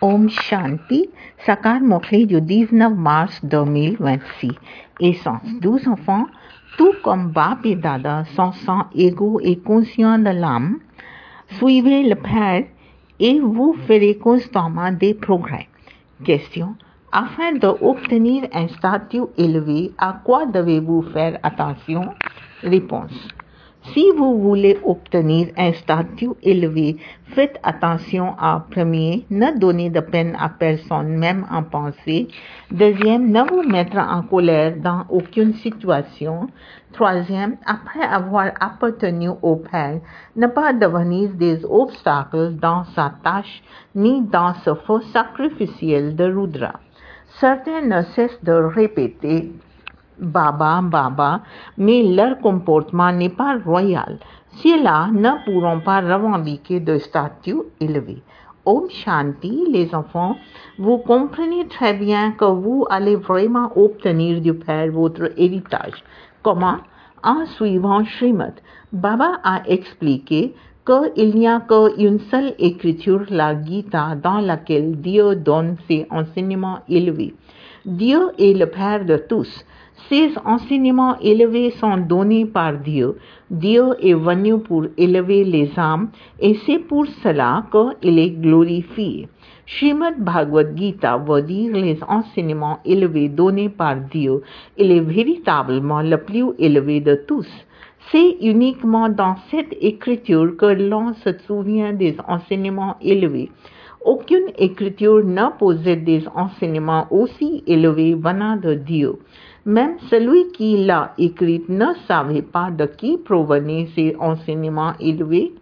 Om Shanti, Sakar Mokli du 19 mars 2026. Essence, 12 enfants, tout comme Bap et Dada sont sans égaux et conscients de l'âme, suivez le Père et vous ferez constamment des progrès. Question. Afin d'obtenir un statut élevé, à quoi devez-vous faire attention? Réponse. Si vous voulez obtenir un statut élevé, faites attention à premier, ne donnez de peine à personne, même en pensée. Deuxième, ne vous mettre en colère dans aucune situation. Troisième, après avoir appartenu au Père, ne pas devenir des obstacles dans sa tâche ni dans ce feu sacrificiel de Rudra. Certains ne cessent de répéter Baba, Baba, mais leur comportement n'est pas royal. Ceux-là ne pourront pas revendiquer de statut élevé. Om Shanti, les enfants, vous comprenez très bien que vous allez vraiment obtenir du Père votre héritage. Comment? En suivant Srimad. Baba a expliqué qu'il n'y a qu'une seule écriture, la Gita, dans laquelle Dieu donne ses enseignements élevés. Dieu est le Père de tous. Ces enseignements élevés sont donnés par Dieu. Dieu est venu pour élever les âmes et c'est pour cela qu'il est glorifié. Srimad Bhagavad Gita veut dire les enseignements élevés donnés par Dieu. Il est véritablement le plus élevé de tous. C'est uniquement dans cette écriture que l'on se souvient des enseignements élevés. Aucune écriture ne possède des enseignements aussi élevés venant de Dieu. Même celui qui l'a écrite ne savait pas de qui provenaient ces enseignements élevés.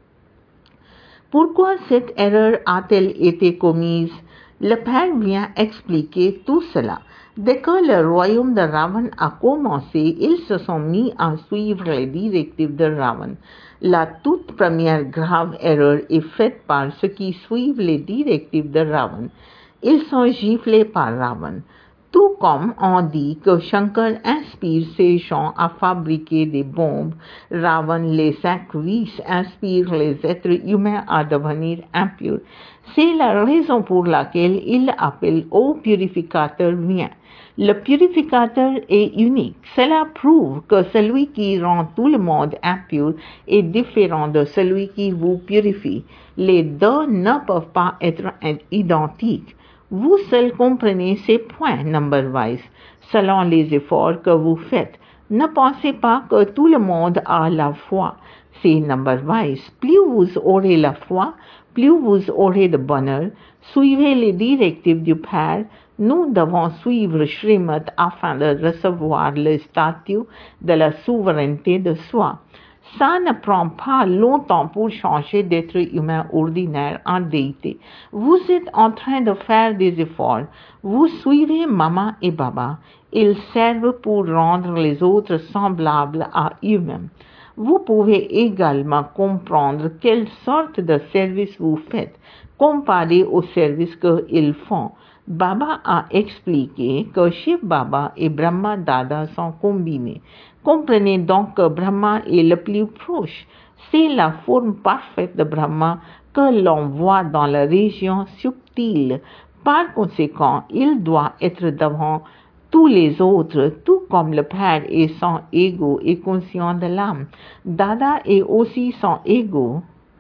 Pourquoi cette erreur a-t-elle été commise? Le Père vient expliquer tout cela. Dès que le royaume de Ravan a commencé, ils se sont mis à suivre les directives de Ravan. La toute première grave erreur est faite par ceux qui suivent les directives de Ravan. Ils sont giflés par Ravan. Tout comme on dit que Shankar inspire ses gens à fabriquer des bombes, Ravan, les 5 vices, inspire les êtres humains à devenir impurs. C'est la raison pour laquelle il appelle au purificateur vient. Le purificateur est unique. Cela prouve que celui qui rend tout le monde impur est différent de celui qui vous purifie. Les deux ne peuvent pas être identiques. Vous seuls comprenez ces points number-wise, selon les efforts que vous faites. Ne pensez pas que tout le monde a la foi. C'est number-wise. Plus vous aurez la foi, plus vous aurez de bonheur. Suivez les directives du Père. Nous devons suivre Srimad afin de recevoir le statut de la souveraineté de soi. Ça ne prend pas longtemps pour changer d'être humain ordinaire en déité. Vous êtes en train de faire des efforts. Vous suivez Maman et Baba. Ils servent pour rendre les autres semblables à eux-mêmes. Vous pouvez également comprendre quelle sorte de service vous faites, comparé au service qu'ils font. Baba a expliqué que Shiv Baba et Brahma Dada sont combinés. Comprenez donc que Brahma est le plus proche. C'est la forme parfaite de Brahma que l'on voit dans la région subtile. Par conséquent, il doit être devant tous les autres, tout comme le Père est son ego et conscient de l'âme. Dada est aussi son ego.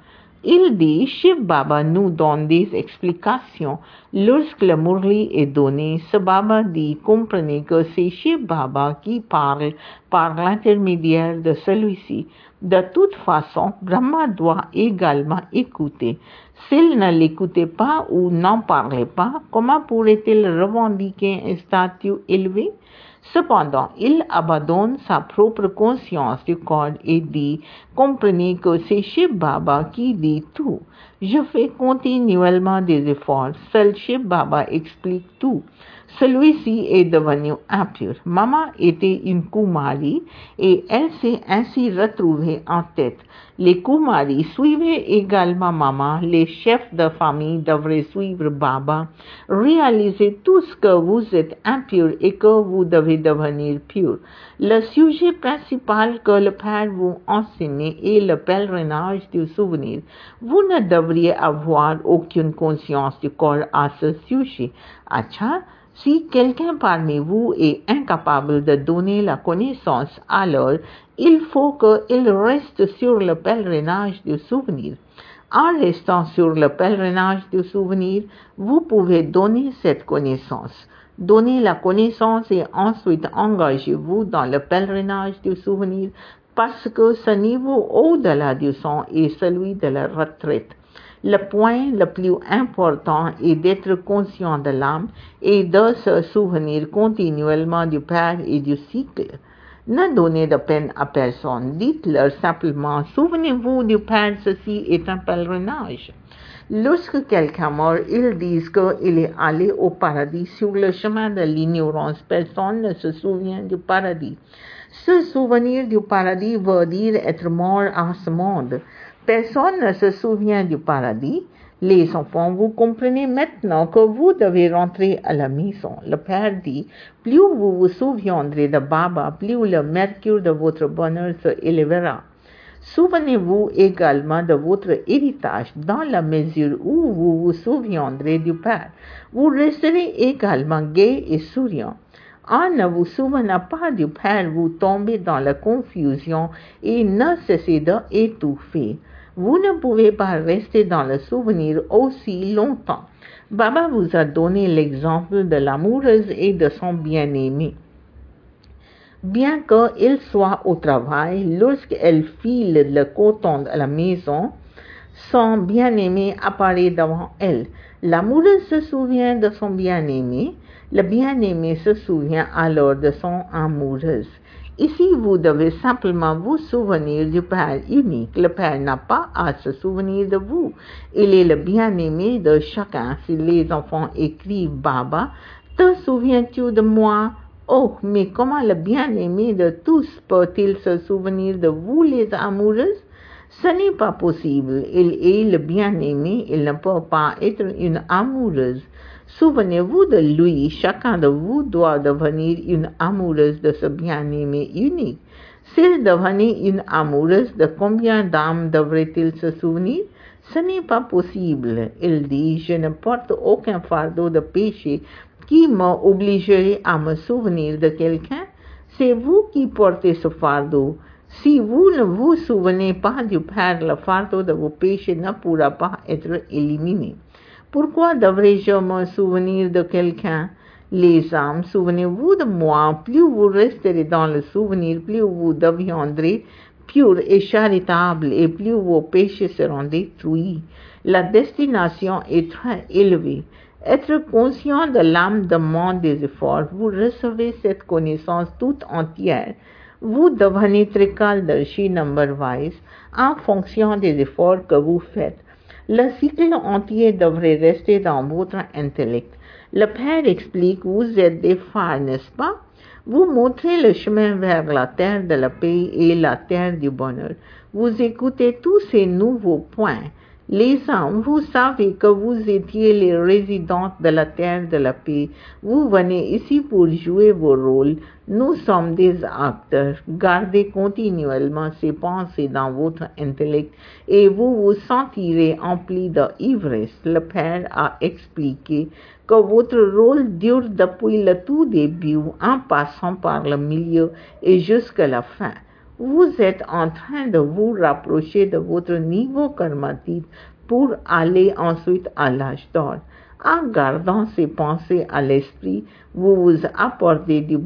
Il dit, Shiv Baba nous donne des explications. Lorsque le Murli est donné, ce Baba dit, comprenez que c'est Shiv Baba qui parle par l'intermédiaire de celui-ci. De toute façon, Brahma doit également écouter. S'il ne l'écoutait pas ou n'en parlait pas, comment pourrait-il revendiquer un statut élevé? Cependant, il abandonne sa propre conscience du corps et dit, comprenez que c'est Shiv Baba qui dit tout. Je fais continuellement des efforts. Seul Shiv Baba explique tout. Celui-ci est devenu impur. Maman était une Kumari et elle s'est ainsi retrouvée en tête. Les Kumari suivaient également maman. Les chefs de famille devraient suivre Baba. Réalisez tous que vous êtes impur et que vous devez devenir pur. Le sujet principal que le Père vous enseigne est le pèlerinage du souvenir. Vous ne devriez avoir aucune conscience du corps à ce sujet. Acha, si quelqu'un parmi vous est incapable de donner la connaissance, alors il faut qu'il reste sur le pèlerinage du souvenir. En restant sur le pèlerinage du souvenir, vous pouvez donner cette connaissance. Donnez la connaissance et ensuite engagez-vous dans le pèlerinage du souvenir parce que ce niveau au-delà du sang est celui de la retraite. Le point le plus important est d'être conscient de l'âme et de se souvenir continuellement du Père et du cycle. Ne donnez de peine à personne. Dites-leur simplement, souvenez-vous du Père, ceci est un pèlerinage. Lorsque quelqu'un meurt, ils disent qu'il est allé au paradis sur le chemin de l'ignorance. Personne ne se souvient du paradis. Se souvenir du paradis veut dire être mort à ce monde. Personne ne se souvient du paradis. Les enfants, vous comprenez maintenant que vous devez rentrer à la maison. Le Père dit, plus vous vous souviendrez de Baba, plus le mercure de votre bonheur se élèvera. Souvenez-vous également de votre héritage dans la mesure où vous vous souviendrez du Père. Vous resterez également gai et souriant. En ne vous souvenant pas du Père, vous tombez dans la confusion et ne cessez d'étouffer. Vous ne pouvez pas rester dans le souvenir aussi longtemps. Baba vous a donné l'exemple de l'amoureuse et de son bien-aimé. Bien qu'il soit au travail, lorsqu'elle file le coton à la maison, son bien-aimé apparaît devant elle. L'amoureuse se souvient de son bien-aimé. Le bien-aimé se souvient alors de son amoureuse. Ici, vous devez simplement vous souvenir du Père unique. Le Père n'a pas à se souvenir de vous. Il est le bien-aimé de chacun. Si les enfants écrivent Baba, te souviens-tu de moi? Oh, mais comment le bien-aimé de tous peut-il se souvenir de vous, les amoureuses? Ce n'est pas possible. Il est le bien-aimé. Il ne peut pas être une amoureuse. Souvenez-vous de lui. Chacun de vous doit devenir une amoureuse de ce bien-aimé unique. S'il devenait une amoureuse, de combien d'âmes devrait-il se souvenir? Ce n'est pas possible. Il dit, je ne porte aucun fardeau de péché qui m'obligerait à me souvenir de quelqu'un. C'est vous qui portez ce fardeau. Si vous ne vous souvenez pas du Père, le fardeau de vos péchés ne pourra pas être éliminé. Pourquoi devrais-je me souvenir de quelqu'un? Les âmes, souvenez-vous de moi. Plus vous resterez dans le souvenir, plus vous deviendrez pur et charitable et plus vos péchés seront détruits. La destination est très élevée. Être conscient de l'âme demande des efforts. Vous recevez cette connaissance toute entière. Vous devenez Trikaldarshi number-wise en fonction des efforts que vous faites. Le cycle entier devrait rester dans votre intellect. Le Père explique, vous êtes des phares, n'est-ce pas? Vous montrez le chemin vers la terre de la paix et la terre du bonheur. Vous écoutez tous ces nouveaux points. Les âmes, vous savez que vous étiez les résidentes de la terre de la paix. Vous venez ici pour jouer vos rôles. Nous sommes des acteurs. Gardez continuellement ces pensées dans votre intellect et vous vous sentirez empli d'ivresse. Le Père a expliqué que votre rôle dure depuis le tout début en passant par le milieu et jusqu'à la fin. Vous êtes en train de vous rapprocher de votre niveau karmatique pour aller ensuite à l'âge d'or. En gardant ces pensées à l'esprit, vous vous apportez du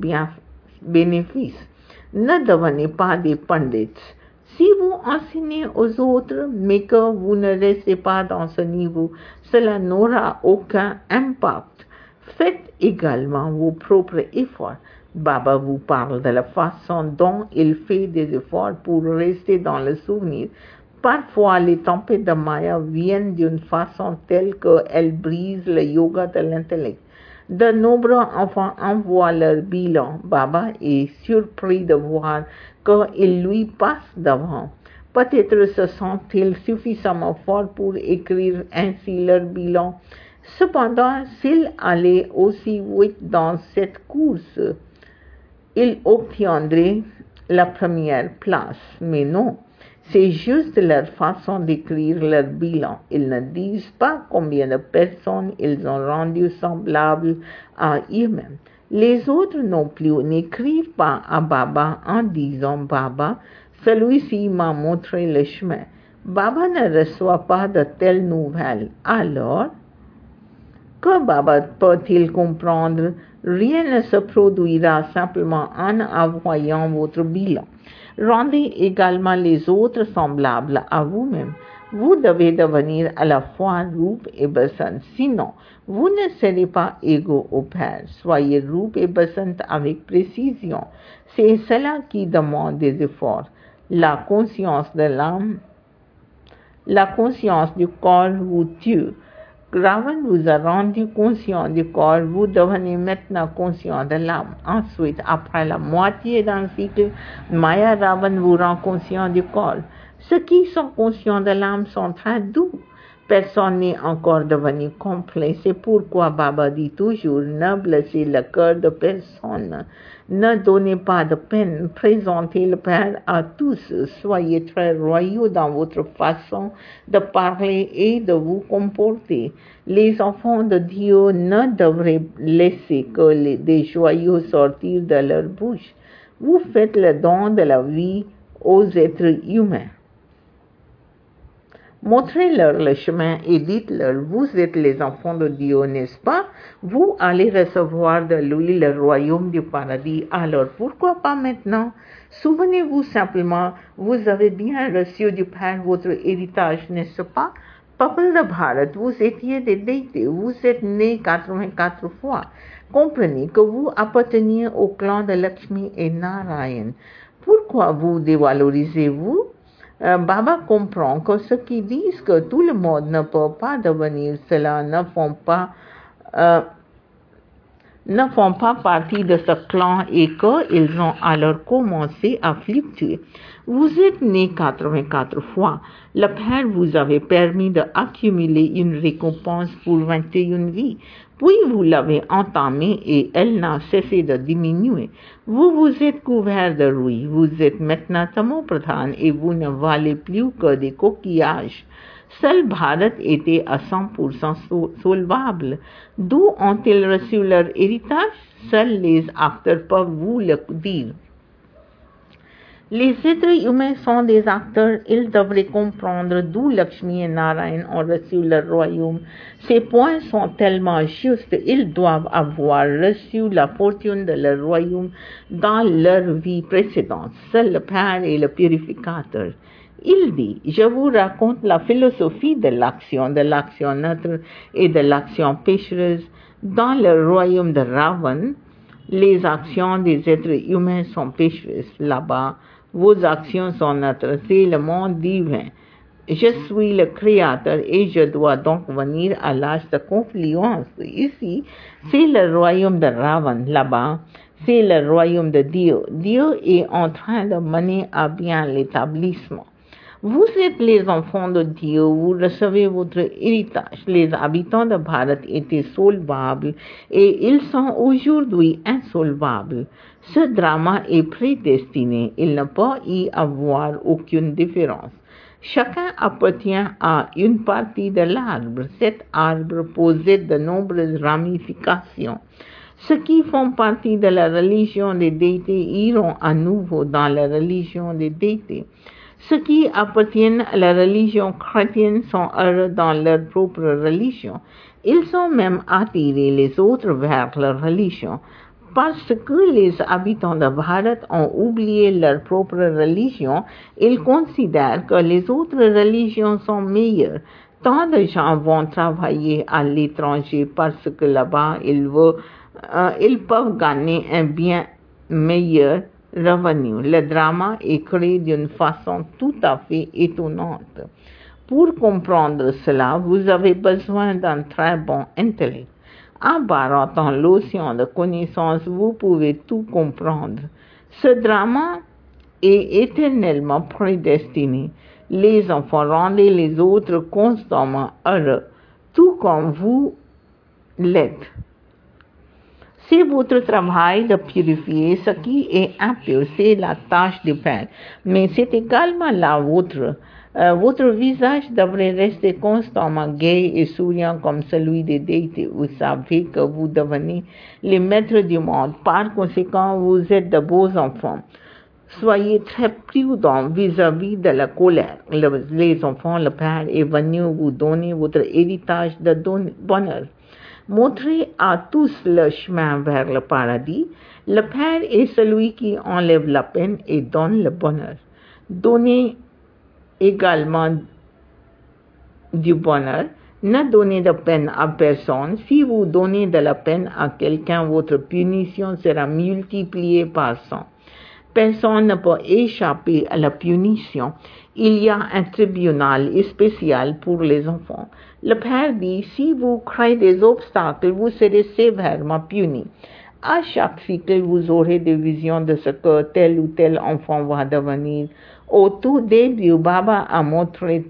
bénéfice. Ne devenez pas des pandits. Si vous enseignez aux autres, mais que vous ne restez pas dans ce niveau, cela n'aura aucun impact. Faites également vos propres efforts. Baba vous parle de la façon dont il fait des efforts pour rester dans le souvenir. Parfois, les tempêtes de Maya viennent d'une façon telle qu'elles brisent le yoga de l'intellect. De nombreux enfants envoient leur bilan. Baba est surpris de voir qu'il lui passe devant. Peut-être se sentent-ils suffisamment forts pour écrire ainsi leur bilan. Cependant, s'ils allaient aussi vite dans cette course, ils obtiendraient la première place. Mais non, c'est juste leur façon d'écrire leur bilan. Ils ne disent pas combien de personnes ils ont rendu semblables à eux-mêmes. Les autres non plus n'écrivent pas à Baba en disant Baba, celui-ci m'a montré le chemin. Baba ne reçoit pas de telles nouvelles. Alors, que Baba peut-il comprendre? Rien ne se produira simplement en envoyant votre bilan. Rendez également les autres semblables à vous-même. Vous devez devenir à la fois Rup et Basant. Sinon, vous ne serez pas égaux au Père. Soyez Rup et Basant avec précision. C'est cela qui demande des efforts. La conscience de l'âme, la conscience du corps vous tue. Ravan vous a rendu conscient du corps, vous devenez maintenant conscient de l'âme. Ensuite, après la moitié d'un cycle, Maya Ravan vous rend conscient du corps. Ceux qui sont conscients de l'âme sont très doux. Personne n'est encore devenu complet. C'est pourquoi Baba dit toujours, ne blessez le cœur de personne. Ne donnez pas de peine. Présentez le Père à tous. Soyez très royaux dans votre façon de parler et de vous comporter. Les enfants de Dieu ne devraient laisser que des joyaux sortir de leur bouche. Vous faites le don de la vie aux êtres humains. Montrez-leur le chemin et dites-leur, vous êtes les enfants de Dieu, n'est-ce pas? Vous allez recevoir de lui le royaume du paradis. Alors, pourquoi pas maintenant? Souvenez-vous simplement, vous avez bien reçu du Père votre héritage, n'est-ce pas? Peuple de Bharat, vous étiez des déités, vous êtes nés 84 fois. Comprenez que vous apparteniez au clan de Lakshmi et Narayan. Pourquoi vous dévalorisez-vous? Baba comprend que ceux qui disent que tout le monde ne peut pas devenir cela ne font pas partie de ce clan et qu'ils ont alors commencé à fluctuer. Vous êtes nés 84 fois. Le Père vous avait permis d'accumuler une récompense pour 21 vies. Puis vous l'avez entamée et elle n'a cessé de diminuer. Vous vous êtes couvert de rouille. Vous êtes maintenant Tamopradhan et vous ne valez plus que des coquillages. Seul Bharat était à 100% solvable. D'où ont-ils reçu leur héritage? Seuls les acteurs peuvent vous le dire. Les êtres humains sont des acteurs, ils devraient comprendre d'où Lakshmi et Narayan ont reçu leur royaume. Ces points sont tellement justes, ils doivent avoir reçu la fortune de leur royaume dans leur vie précédente. Seul le Père est le purificateur. Il dit, je vous raconte la philosophie de l'action neutre et de l'action péchereuse. Dans le royaume de Ravan, les actions des êtres humains sont péchereuses. Là-bas, vos actions sont neutres. C'est le monde divin. Je suis le créateur et je dois donc venir à l'âge de confluence. Ici, c'est le royaume de Ravan. Là-bas, c'est le royaume de Dieu. Dieu est en train de mener à bien l'établissement. Vous êtes les enfants de Dieu, vous recevez votre héritage. Les habitants de Bharat étaient solvables et ils sont aujourd'hui insolvables. Ce drama est prédestiné, il ne peut y avoir aucune différence. Chacun appartient à une partie de l'arbre. Cet arbre possède de nombreuses ramifications. Ceux qui font partie de la religion des déités iront à nouveau dans la religion des déités. Ceux qui appartiennent à la religion chrétienne sont heureux dans leur propre religion. Ils ont même attiré les autres vers leur religion. Parce que les habitants de Bharat ont oublié leur propre religion, ils considèrent que les autres religions sont meilleures. Tant de gens vont travailler à l'étranger parce que là-bas, ils peuvent gagner un bien meilleur revenu. Le drama est créé d'une façon tout à fait étonnante. Pour comprendre cela, vous avez besoin d'un très bon intellect. En barrant l'océan de connaissances, vous pouvez tout comprendre. Ce drama et éternellement prédestinés. Les enfants, rendez les autres constamment heureux, tout comme vous l'êtes. C'est votre travail de purifier ce qui est impur, c'est la tâche du Père. Mais c'est également la vôtre. Votre visage devrait rester constamment gai et souriant comme celui des déités. Vous savez que vous devenez les maîtres du monde. Par conséquent, vous êtes de beaux enfants. Soyez très prudents vis-à-vis de la colère. Les enfants, le Père est venu vous donner votre héritage de bonheur. Montrez à tous le chemin vers le paradis. Le Père est celui qui enlève la peine et donne le bonheur. Donnez également du bonheur. Ne donnez de peine à personne. Si vous donnez de la peine à quelqu'un, votre punition sera multipliée par 100. Personne ne peut échapper à la punition. Il y a un tribunal spécial pour les enfants. Le Père dit, si vous créez des obstacles, vous serez sévèrement punis. À chaque cycle, vous aurez des visions de ce que tel ou tel enfant va devenir. Au tout début, Baba a montré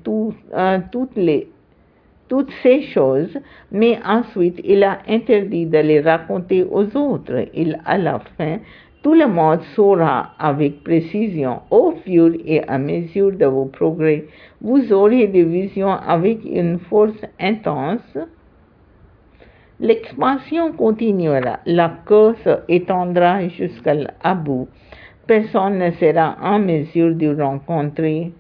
toutes ces choses, mais ensuite il a interdit de les raconter aux autres. À la fin, tout le monde saura avec précision. Au fur et à mesure de vos progrès, vous aurez des visions avec une force intense. L'expansion continuera. La queue s'étendra jusqu'à bout. Personne ne sera en mesure de rencontrer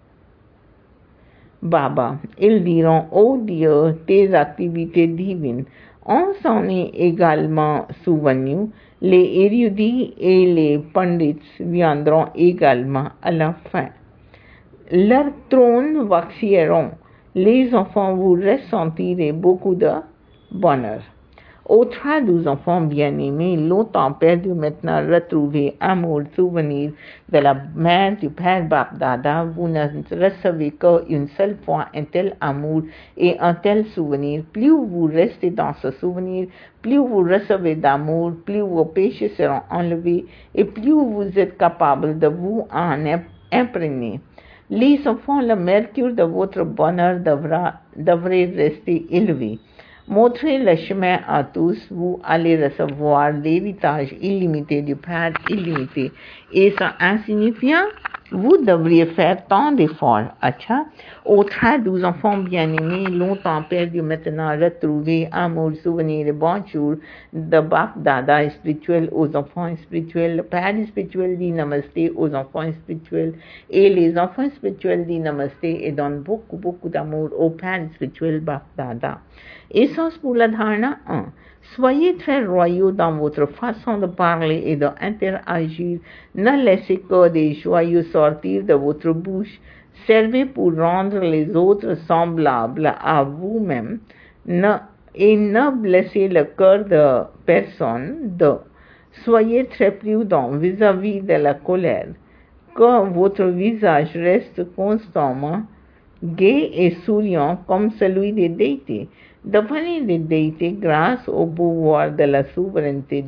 Baba. Ils diront, ô Dieu, tes activités divines. On s'en est également souvenu. Les érudits et les pandits viendront également à la fin. Leurs trônes vacilleront. Les enfants, vous ressentirez beaucoup de bonheur. Aux 3-12 enfants bien-aimés, longtemps perdus, maintenant retrouvés, amour, souvenir de la mère du Père Bap-Dada, vous ne recevez qu'une seule fois un tel amour et un tel souvenir. Plus vous restez dans ce souvenir, plus vous recevez d'amour, plus vos péchés seront enlevés et plus vous êtes capable de vous en imprégner. Les enfants, le mercure de votre bonheur devrait rester élevé. Montrez le chemin à tous, vous allez recevoir l'héritage illimité du Père illimité. Et ça insignifiant, vous devriez faire tant d'efforts. Acha, aux 12 enfants bien-aimés, longtemps perdus, maintenant retrouvés, amour, souvenir et bonjour de Bap Dada spirituel aux enfants spirituels. Le Père spirituel dit namasté aux enfants spirituels et les enfants spirituels dit namasté et donnent beaucoup d'amour au Père spirituel Bap Dada. Essence pour la dharana 1. Soyez très royaux dans votre façon de parler et d'interagir. Ne laissez que des joyeux sortir de votre bouche. Servez pour rendre les autres semblables à vous-même et ne blessez le cœur de personne. 2. Soyez très prudents vis-à-vis de la colère. Que votre visage reste constamment gai et souriant comme celui des déités. Devenez des déités grâce au pouvoir de la souveraineté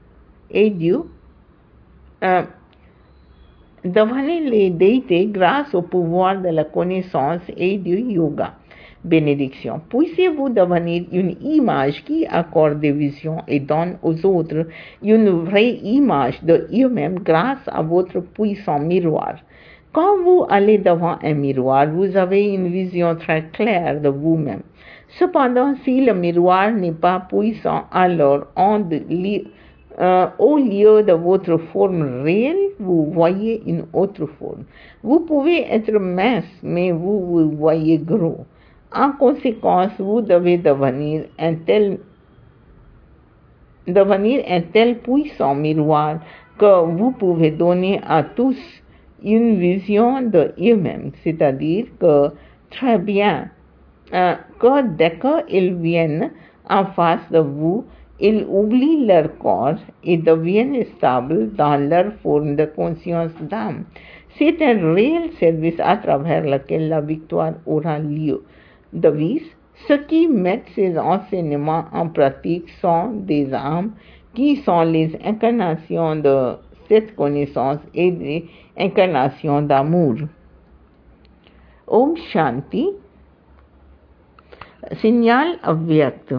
devenez les déités grâce au pouvoir de la connaissance et du yoga. Bénédiction. Puissiez-vous devenir une image qui accorde des visions et donne aux autres une vraie image de eux-mêmes grâce à votre puissant miroir. Quand vous allez devant un miroir, vous avez une vision très claire de vous-même. Cependant, si le miroir n'est pas puissant, alors au lieu de votre forme réelle, vous voyez une autre forme. Vous pouvez être mince, mais vous voyez gros. En conséquence, vous devez devenir un tel puissant miroir que vous pouvez donner à tous une vision de eux-mêmes, c'est-à-dire que très bien, que dès qu'ils viennent en face de vous, ils oublient leur corps et deviennent stables dans leur forme de conscience d'âme. C'est un réel service à travers lequel la victoire aura lieu. Devise, ceux qui mettent ces enseignements en pratique sont des âmes qui sont les incarnations de cette connaissance et incarnation d'amour. Om Shanti. Signal अव्यक्त.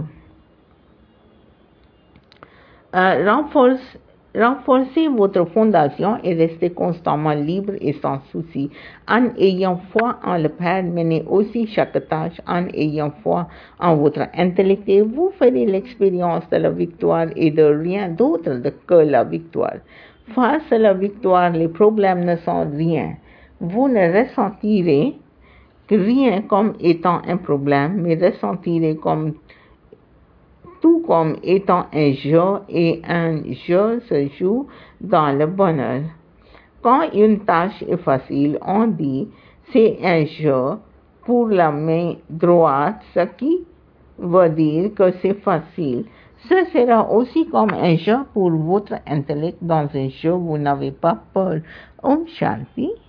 Renforcez votre fondation et restez constamment libre et sans souci. En ayant foi en le Père, menez aussi chaque tâche en ayant foi en votre intellect et vous ferez l'expérience de la victoire et de rien d'autre que la victoire. Face à la victoire, les problèmes ne sont rien. Vous ne ressentirez rien comme étant un problème, mais ressentirez tout comme étant un jeu, et un jeu se joue dans le bonheur. Quand une tâche est facile, on dit c'est un jeu pour la main droite, ce qui veut dire que c'est facile. Ce sera aussi comme un jeu pour votre intellect. Dans un jeu, vous n'avez pas peur. Om Shanti.